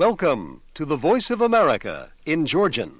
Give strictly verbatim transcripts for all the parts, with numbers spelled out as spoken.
Welcome to the Voice of America in Georgian.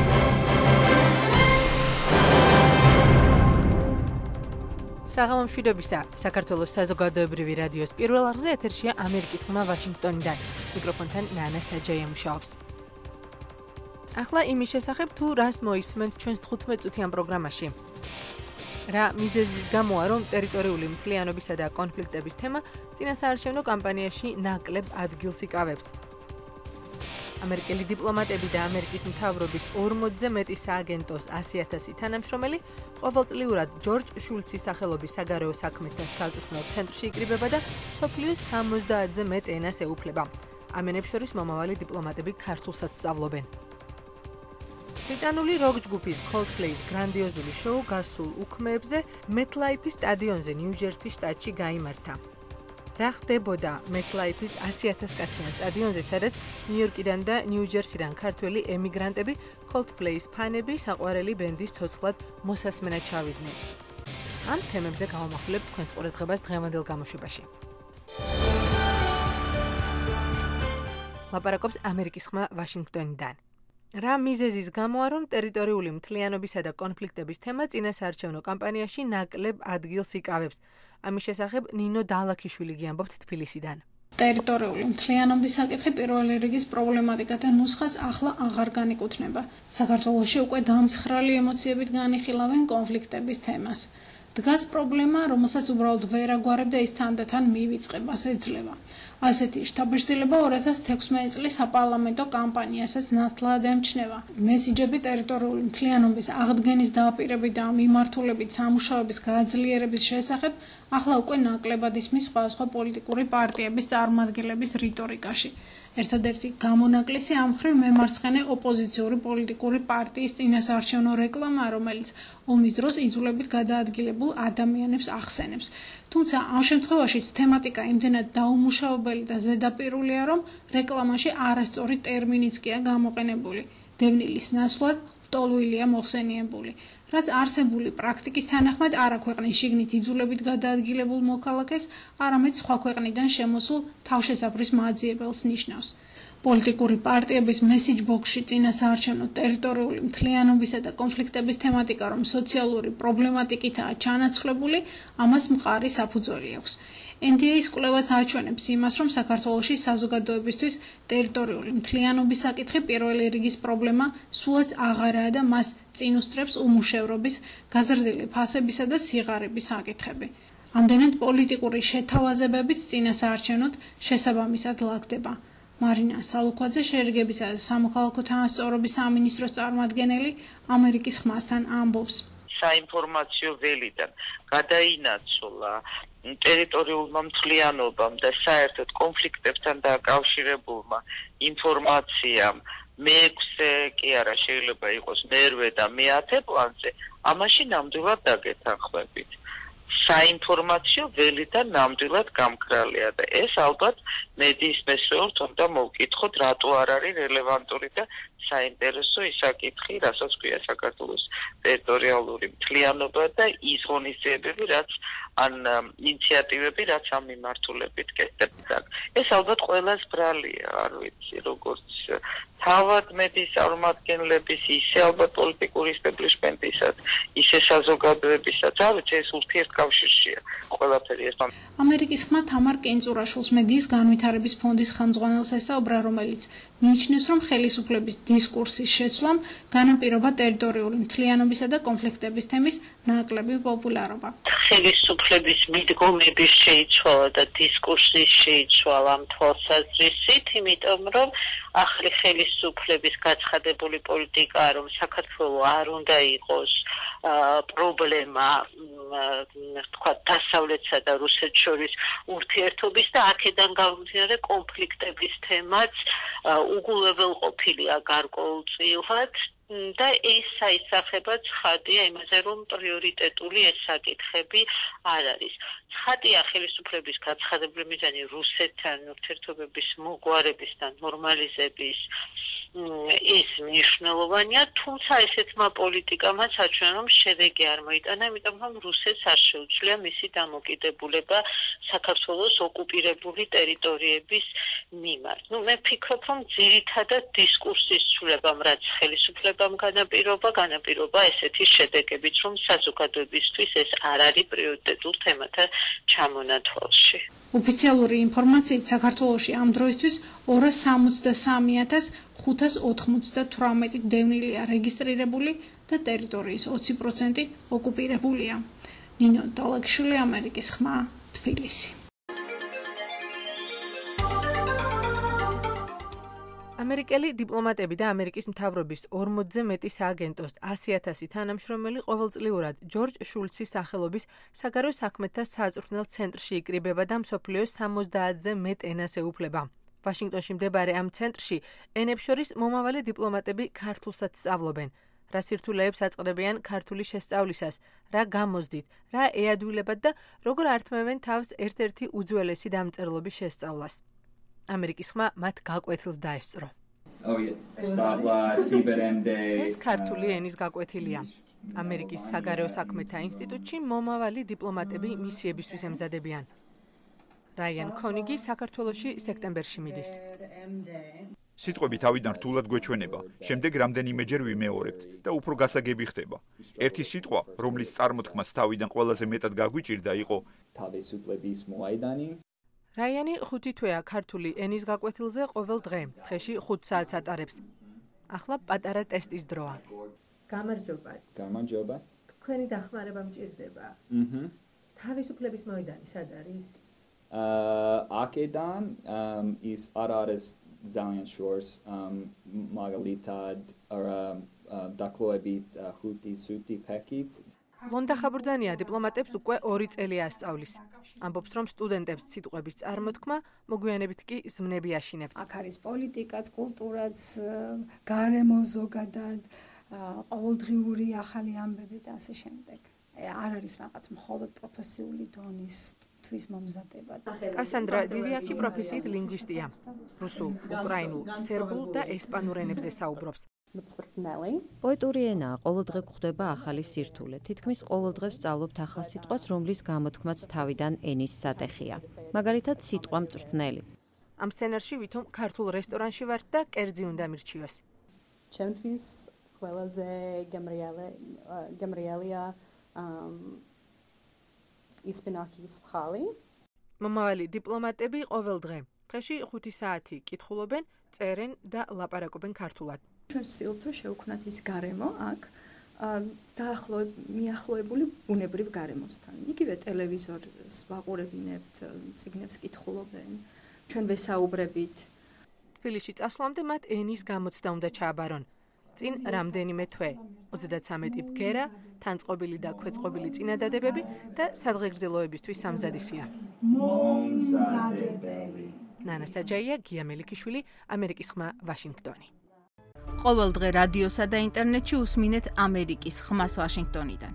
საღამო მშვიდობისა. საქართველოს საზოგადოებრივი რადიოს პირველ არხზე ეთერშია ამერიკის ხმა ვაშინგტონიდან. მიკროფონთან ნანა საჯაია მუშაობს. ახლა იმის შესახებ თუ რას მოისმენთ ჩვენს თხუთმეტ წუთიან პროგრამაში. რა მიზეზის გამოა, რომ ტერიტორიული მთლიანობისა და კონფლიქტების თემა წინასაარჩევნო კამპანიაში ნაკლებ ადგილს იკავებს. ამერიკელი დიპლომატები და ამერიკის მთავრობის ორმოცზე მეტი სააგენტოს ასი ათასი თანამშრომელი ყოველწლიურად ჯორჯ შულცის სახელობის საგარეო საქმეთა საზრუნო ცენტრში იკრიბება და მსოფლიოს სამოცდაათზე მეტ ენას ეუფლება. ამენებს შორის მომავალი დიპლომატები ქართულსაც სწავლობენ. ბრიტანული როკ ჯგუფის Coldplay-ის გრანდიოზული შოუ გასულ უქმეებზე MetLife-ის სტადიონზე ნიუ-ჯერსის შტატში გაიმართა. რა ხდებოდა MetLife-ის ასი ათას კაციან სტადიონზე, სადაც ნიუ-იორკიდან და ნიუ-ჯერსიდან ქართველი ემიგრანტები Coldplay-ის ფანები საყვარელი ბენდის ცოცხლად მოსასმენად ჩავიდნენ. ამ თემებზე გავამახვილებთ თქვენს ყურადღებას დღევანდელ გამოშვებაში. ლაპარაკობს ამერიკის ხმა ვაშინგტონიდან. რა მიზეზის გამოა, რომ ტერიტორიული მთლიანობისა და კონფლიქტების თემა წინასაარჩევნო კამპანიაში ნაკლებ ადგილს იკავებს. ამის შესახებ ნინო დალაქიშვილი გიამბობთ თბილისიდან. ტერიტორიული მთლიანობის საკითხი პირველი რიგის პრობლემატიკა და ნუსხას ახლა აღარ განეკუთვნება. საქართველოში უკვე დამცხრალი ემოციებით განიხილავენ კონფლიქტების თემას. დგას პრობლემა, რომელსაც უბრალოდ ვერ აგვარებდა ის თანდათან მივიწყებას ეძლევა. ასეთი შთაბეჭდილება ორი ათას თექვსმეტი წლის საპარლამენტო კამპანიასაც ნათლად ემჩნევა. მესიჯები ტერიტორიული მთლიანობის აღდგენის დაპირებით და მიმართულებით სამუშაოების გაძლიერების შესახებ ახლა უკვე ნაკლებად ისმის სხვადასხვა პოლიტიკური პარტიების წარმომადგენლების რიტორიკაში. ერთადერთი გამონაკლისი ამ მხრივ მემარცხენე ოპოზიციური პოლიტიკური პარტიის წინასაარჩევნო რეკლამა, რომელიც ომის დროს იძულებით გადაადგილებულ ადამიანებს ახსენებს. თუმცა ამ შემთხვევაშიც თემატიკა იმდენად დაუმუშავებელი და ზედაპირულია, რომ რეკლამაში არასწორი ტერმინიც კია გამოყენებული. დევნილის ნაცვლად ლტოლვილია მოხსენიებული, რაც არსებული პრაქტიკის თანახმად არა ქვეყნის შიგნით იძულებით გადაადგილებულ მოქალაქეს, არამედ სხვა ქვეყნიდან შემოსულ თავშესაფრის მაძიებელს ნიშნავს. პოლიტიკური პარტიების მესიჯ ბოქსში წინასაარჩევნო ტერიტორიული მთლიანობისა და კონფლიქტების თემატიკა, რომ სოციალური პრობლემატიკითაა ჩანაცვლებული, ამას მყარი საფუძველი აქვს. N D A-ის კვლევაც აჩვენებს იმას, რომ საქართველოში საზოგადოებისთვის ტერიტორიული მთლიანობის საკითხი პირველი რიგის პრობლემა სულაც აღარაა და მას წინ უსწრებს უმუშევრობის, გაზრდილი ფასებისა და სიღარიბის საკითხები. ამდენად პოლიტიკური შეთავაზებებით წინასაარჩევნოდ შესაბამისად ლაგდება. მარინა სალუქვაძე, შერიგებისა და სამოქალაქო თანასწორობის სამინისტროს წარმომადგენელი, ამერიკის ხმასთან ამბობს. საინფორმაციო ველიდან გადაინაცვლა ტერიტორიულმა მთლიანობამ და საერთოდ კონფლიქტებთან დაკავშირებულმა ინფორმაციამ მეექვსე კი არა შეიძლება იყოს მერვე და მეათე პლანზე, ამაში ნამდვილად დაგეთანხმებით. საინფორმაციო ველიდან ნამდვილად გამკრალია და ეს ალბათ მედიის მესვეულთ უნდა მოვკითხოთ, რატო არ არის რელევანტური და საინტერესო ის საკითხი, რასაც ქვია საქართველოს ტერიტორიალური მთლიანობა და ის ღონისძიებები, რაც ან ინიციატივები, რაც ამ მიმართულებით კეთდება. ეს ალბათ ყველას ბრალია, არ ვიცი, როგორც თავად მედიის წარმომადგენლების, ისე ალბათ პოლიტიკური ისტებლიშმენტისაც, ისე საზოგადოებისაც, არ ვიცი, ეს ურთიერთკავშირშია ყველაფერი ეს. ამერიკის ხმა თამარ კენწურაშვილს მედიის განვითარების ფონდის ხელმძღვანელს ესაუბრა, რომელიც მიიჩნევს, რომ ხელისუფლების დისკურსის შეცვლამ განაპირობა ტერიტორიული მთლიანობისა და კონფლიქტების თემის ნაკლები პოპულარობა. ხელისუფლების მიდგომების შეიცვალა და დისკურსის შეიცვალა ამ თვალსაზრისით, იმიტომ რომ ახალი ხელისუფლების გაცხადებული პოლიტიკა, რომ საქართველო არ უნდა იყოს პრობლემა, თქვა დასავლეთსა და რუსეთს შორის ურთიერთობის და აქედან გამომდინარე კონფლიქტების თემაც უგულებელყოფილია გარკვეულწილად და ეს საისახება ცხადია იმაზე, რომ პრიორიტეტული ეს საკითხები არ არის. ცხადია ხელისუფლების გაცხადებული მიზანი რუსეთთან ურთიერთობების მოგვარების და ნორმალიზების ის მნიშვნელოვანია, თუმცა ესეთმა პოლიტიკამაც აჩვენა, რომ შედეგი არ მოიტანა, იმიტომ რომ რუსეთს არ შეუძლია მისი დამოკიდებულება საქართველოს ოკუპირებული ტერიტორიების მიმართ. ნუ მე ფიქრობ, რომ ძირითადად დისკურსის ცვლილებამ, რაც ხელისუფლებამ განაპირობა, განაპირობა ესეთი შედეგებით, რომ საზოგადოებისთვის ეს არ არის პრიორიტეტულ თემათა ჩამონათვალში. ოფიციალური ინფორმაციით საქართველოში ამ დროისთვის ორას სამოცდასამი ათას ხუთას ოთხმოცდათვრამეტი დევნილია რეგისტრირებული და ტერიტორიის ოცი პროცენტი ოკუპირებულია. ნინო დოლაგშვილი, ამერიკის ხმა, თბილისი. ამერიკელი დიპლომატები და ამერიკის მთავრობის ორმოცზე მეტი სააგენტოს ასი ათასი თანამშრომელი ყოველწლიურად ჯორჯ შულცის სახელობის საგარეო საქმეთა საწვრთნელ ცენტრში იკრიბება და მსოფლიოს სამოცდაათზე მეტ ენას ეუფლება. ვაშინგტონში მდებარე ამ ცენტრში ენებს შორის მომავალი დიპლომატები ქართულსაც სწავლობენ. რა სირთულეებს აწყდებიან ქართული შესწავლისას, რა გამოსდით, რა ეადვილებათ და როგორ ართმევენ თავს ერთ-ერთი უძველესი დამწერლობის შესწავლას. ამერიკის ხმა მათ გაკვეთილს დაესწრო. ეს ქართული ენის გაკვეთილია. ამერიკის საგარეო საქმეთა ინსტიტუტში მომავალი დიპლომატები მისიებისთვის ემზადებიან. რაიან კონიგი საქართველოში სექტემბერში მიდის. სიტყვები თავიდან რთულად გვეჩვენება, შემდეგ რამდენიმეჯერ ვიმეორებთ და უფრო გასაგები ხდება. ერთი სიტყვა, რომლის წარმოთქმაც თავიდან ყველაზე მეტად გაგვიჭირდა, იყო თავისუფლების მოედანი. რაიანი ხუთი თვეა ქართული ენის გაკვეთილზე ყოველ დღე, დღეში ხუთ საათს ატარებს. ახლა პატარა ტესტის დროა. გამარჯობა. გამარჯობა. თქვენი დახმარება მჭირდება. აჰა. თავისუფლების მოედანი სად არის? აა აქედან ის არ არის ძალიან შორს, მაგალითად არა დაკლოებით ხუთი სუთი პაკეტ. ლონდა ხაბურძანია დიპლომატებს უკვე ორი წელი ასწავლის. ამბობს, რომ სტუდენტებს სიტყვების წარმოთქმა მოგვიანებით კი ზმნები აშინებთ. აქ არის პოლიტიკაც, კულტურაც, გარემო ზოგადად, ყოველდღიური ახალი ამბები და ასე შემდეგ. არ არის რაღაც მხოლოდ პროფესიული დონის თვის მომზადება. კასანდრა დივიაკი პროფესიით ლინგვისტია. რუსულ, უკრაინულ, სერბულ და ესპანურ ენებზე საუბრობს. პოეტური ენაა, ყოველდღე გვხვდება ახალი სირთულე. თითქმის ყოველდღე ვსწავლობთ ახალ სიტყვას, რომლის გამოთქმაც თავიდან ენის სატეხია. მაგალითად, სიტყვა მწვრთნელი. ამ სცენარში ვითომ ქართულ რესტორანში ვართ და კერძი უნდა მირჩიოს. ჩემთვის ყველაზე გემრიელია ისპინაკის ფხალი. მომავალი დიპლომატები ყოველ დღე, დღეში ხუთი საათი კითხულობენ, წერენ და ლაპარაკობენ ქართულად. ჩვენ ვცდილობთ, რომ შევქმნათ ის გარემო აქ დაახლოებით მიახლოებული ბუნებრივ გარემოსთან. იგივე ტელევიზორს ვაყურებინებთ, წიგნებს კითხულობენ, ჩვენ ვესაუბრებით. თბილისში წასვლამდე მათ ენის გამოცდა უნდა ჩააბარონ. წინ რამდენიმე თვე, ოცდაცამეტი ბგერა, თანწყობილი და ქვეწყობილი წინადადებები და სადღეგრძელოებისთვის სამზადისია. მომზადებელი. ნანა საჯაია, გია მელიქიშვილი, ამერიკის ხმა, ვაშინგტონი. ყოველ დღე რადიოსა და ინტერნეტში უსმინეთ ამერიკის ხმას ვაშინგტონიდან.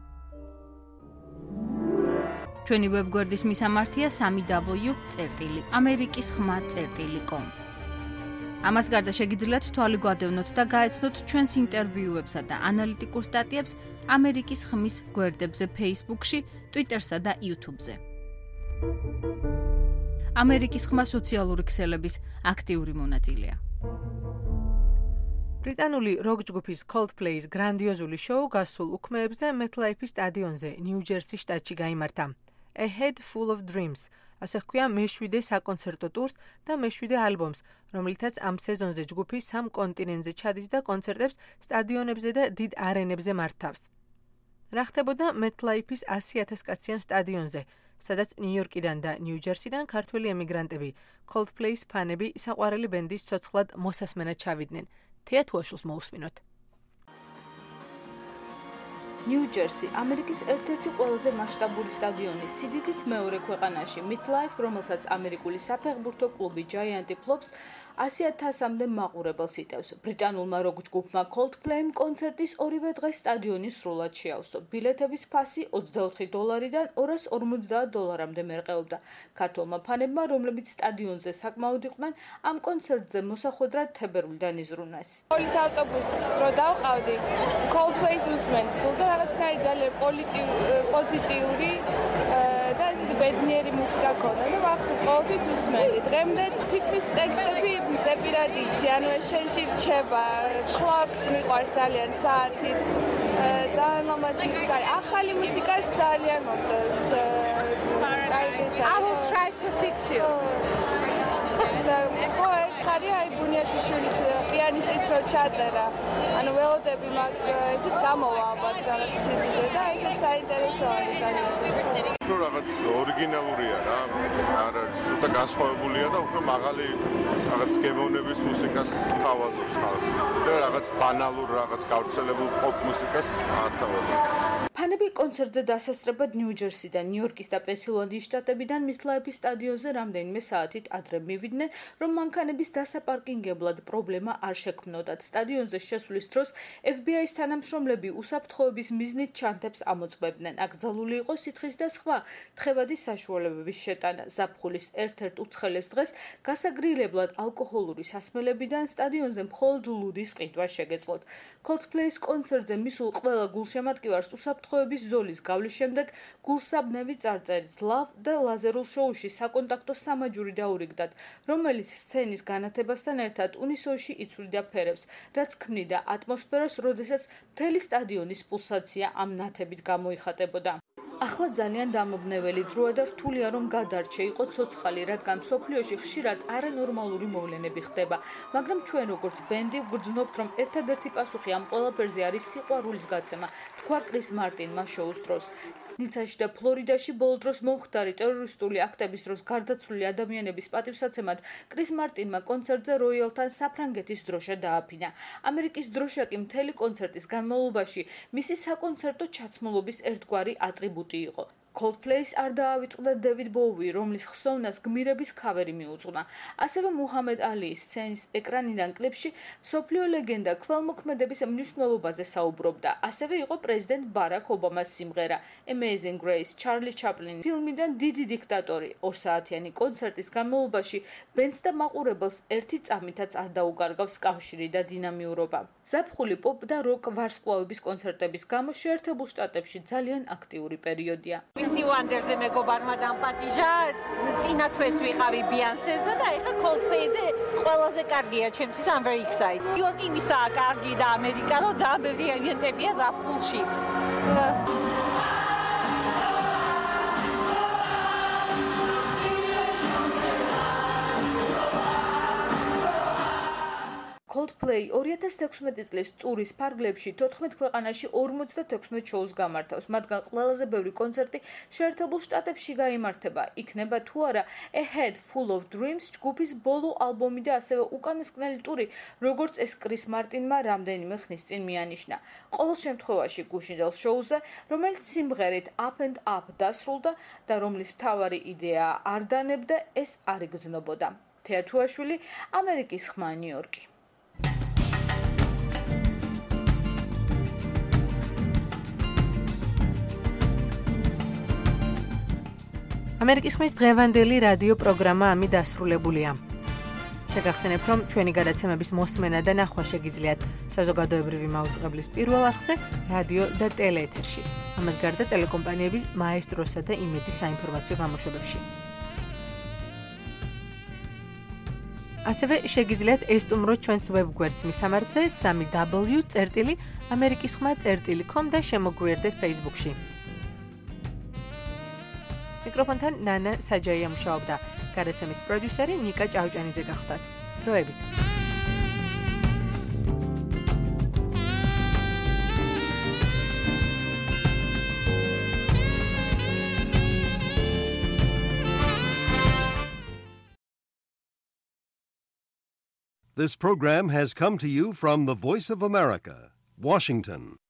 ჩვენი ვებგვერდის მისამართია სამი დაბლიუ წერტილი ამერიკის ხმა წერტილი კომ. ამას გარდა შეგიძლიათ თვალი გვადევნოთ და გაეცნოთ ჩვენს ინტერვიუებსა და ანალიტიკურ სტატიებს ამერიკის ხმის გვერდებზე Facebook-ში, Twitter-სა და YouTube-ზე. ამერიკის ხმა სოციალური ქსელების აქტიური მონაწილეა. ბრიტანული როკ ჯგუფის Coldplay-ის გრანდიოზული შოუ გასულ უქმეებზე MetLife-ის სტადიონზე, ნიუ-ჯერსის შტატში გაიმართა. A Head Full of Dreams, ასე ჰქვია მეშვიდე საკონცერტო ტურს და მეშვიდე ალბომს, რომლითაც ამ სეზონზე ჯგუფი სამ კონტინენტზე ჩადის და კონცერტებს სტადიონებზე და დიდ არენებზე მართავს. რა ხდებოდა MetLife-ის ასი ათას კაციან სტადიონზე, სადაც ნიუ-იორკიდან და ნიუ-ჯერსიდან ქართველი ემიგრანტები, Coldplay-ის ფანები საყვარელი ბენდის ცოცხლად მოსასმენად ჩავიდნენ. თეა თუაშულს მოусმინოთ. ნიუ-ჯერსი ამერიკის ერთ-ერთი ყველაზე მასშტაბური სტადიონი, სიდიდით მეორე ქვეყანაში, MetLife, რომელსაც ამერიკული საფეხბურთო კლუბი Giants ფლობს, ასი ათასამდე მაყურებელს იტევს. ბრიტანულმა როკ ჯგუფმა Coldplay-მ კონცერტის ორივე დღეს სტადიონი სრულად შეავსო. ბილეთების ფასი ოცდაოთხი დოლარიდან ორას ორმოცდაათ დოლარამდე მერყეობდა. ქართველმა ფანებმა, რომლებიც სტადიონზე საკმაოდ იყვნენ, ამ კონცერტზე მოსახვედრად თებერვლიდან იზრუნეს. პოლის ავტობუსს რო დავყავდი, Coldplay-ს უსმენთ, სულ და რაღაცნაირად ძალიან პოზიტიური და ბედნიერი მუსიკა ქონდა და მახსოვს ყოველთვის უსმენდი. დღემდე თითქმის ტექსტები მზე პირად იცი, ანუ ეს შენში რჩება, clocks მიყვარს ძალიან საათი. ძალიან ლამაზი მუსიკა. ახალი მუსიკაც ძალიან მომწონს. I will try to fix you. და ხო, ხარია აი ბუნიათიშვილის პიანისტიც რო ჩაწერა. ანუ ველოდები მაგ ესეც გამოვა ალბათ რაღაც სიდიზე და ესეც საინტერესოა ძალიან. თუ რაღაც ორიგინალურია რა, არ არის ცოტა განსხვავებულია და უფრო მაღალი რაღაც გემოვნების მუსიკას თავაზობს ხალხს. და რაღაც ბანალურ, რაღაც გავრცელებულ პოპ მუსიკას არ თავაზობს. ფანები კონცერტზე დასასწრებად ნიუ-ჯერსიდან, ნიუ-იორკის და პენსილვანიის შტატებიდან MetLife-ის სტადიონზე რამდენიმე საათით ადრე მივიდნენ, რომ მანქანების დასაპარკინგებლად პრობლემა არ შექმნოდათ. სტადიონზე შესვლის დროს F B I-ის თანამშრომლები უსაფრთხოების მიზნით ჩანთებს ამოწმებდნენ. აკრძალული იყო სითხის და სხვა თხევადი საშუალებების შეტანა. ზაფხულის ერთ-ერთ უცხელეს დღეს გასაგრილებლად ალკოჰოლური სასმელებიდან სტადიონზე მხოლოდ ლუდის ყიდვა შეგეძლოთ. Coldplay-ის კონცერტზე მისულ ყველა გულშემატკივარს უსაფრთხოების ზოლის გავლის შემდეგ გულსაბნევი წარწერით Love და ლაზერულ შოუში საკონტაქტო სამაჯური დაურიგდათ, რომელიც სცენის განათებასთან ერთად უნისოში იცვლიდა ფერებს, რაც ქმნიდა ატმოსფეროს, როდესაც მთელი სტადიონის პულსაცია ამ ნათებით გამოიხატებოდა. ახლა ძალიან დამობნეველი დროა და რთულია რომ გადარჩე იყო ცოცხალი, რადგან მსოფლიოში ხშირად არანორმალური მოვლენები ხდება, მაგრამ ჩვენ როგორც ბენდი ვგრძნობთ, რომ ერთადერთი პასუხი ამ ყველაფერზე არის სიყვარულის გაცემა, თქვა კრის მარტინმა შოუს დროს. ნიცაში და ფლორიდაში ბოლო დროს მომხდარი ტერორისტული აქტების დროს გარდაცვლილი ადამიანების პატივსაცემად კრის მარტინმა კონცერტზე როიალთან საფრანგეთის დროშა დააფინა. ამერიკის დროშა კი მთელი კონცერტის განმავლობაში მისი საკონცერტო ჩაცმულობის ერთგვარი ატრიბუტი იყო. Coldplay-ს არ დაავიწყდა David Bowie, რომლის ხსოვნას გმირების ქავერი მიუძღვნა. ასევე მუჰამედ ალიის სცენის ეკრანიდან კლიპში მსოფლიო ლეგენდა ქველმოქმედების მნიშვნელობაზე საუბრობდა. ასევე იყო პრეზიდენტ ბარაკ ობამას სიმღერა Amazing Grace, Charlie Chaplin ფილმიდან დიდი დიქტატორი. ორსაათიანი კონცერტის განმავლობაში ბენდს და მაყურებელს ერთი წამითაც არ დაუკარგავს კავშირი და დინამიურობა. ზაფხული პოპ და როკ ვარსკვლავების კონცერტების გამო შეერთებულ შტატებში ძალიან აქტიური პერიოდია. Misty Wonders-ზე მეგობარმა დამპატიჟა, წინა თვეს ვიყავი Beyoncé-ზე და ეხლა Coldplay-ზე ყველაზე კარგია ჩემთვის, I'm very excited. იორკი მისაა კარგი და ამერიკა რო ძალიან ბევრი ივენტებია ზაფხულშიც. Coldplay ორი ათას თექვსმეტი წლის ტურის ფარგლებში თოთხმეტ ქვეყანაში ორმოცდათექვსმეტ შოუს გამართავს, მათგან ყველაზე ბევრი კონცერტი შეერთებულ შტატებში გაიმართება. იქნება თუ არა A Head Full of Dreams ჯგუფის ბოლო ალბომი და ასევე უკანასკნელი ტური, როგორც ეს კრის მარტინმა რამდენიმე ხნის წინ მიანიშნა. ყოველ შემთხვევაში გუშინდელ შოუზე, რომელიც სიმღერით Up and Up დასრულდა და რომლის მთავარი იდეა არ დანებდა, ეს არ იგრძნობოდა. თეათუაშვილი, ამერიკის ხმა, ნიუ-იორკი. ამერიკის ხმის დღევანდელი რადიო პროგრამა ამით დასრულებულია. შეგახსენებთ, რომ ჩვენი გადაცემების მოსმენა და ნახვა შეგიძლიათ საზოგადოებრივი მაუწყებლის პირველ არხზე, რადიო და ტელეეთერში. ამას გარდა ტელეკომპანიების მაესტროსა და იმედის საინფორმაციო გამოშვებებში. ასევე შეგიძლიათ ესტუმროთ ჩვენს ვებგვერდს მისამართზე სამი დაბლიუ წერტილი ამერიკის ხმა წერტილი com და შემოგვიერთდეთ Facebook-ში. მიკროფონთან ნანა საჯაია მუშაობდა. გადაცემის პროდიუსერი ნიკა ჭავჭანიძე გახლდათ. დროებით. This program has come to you from the Voice of America, Washington.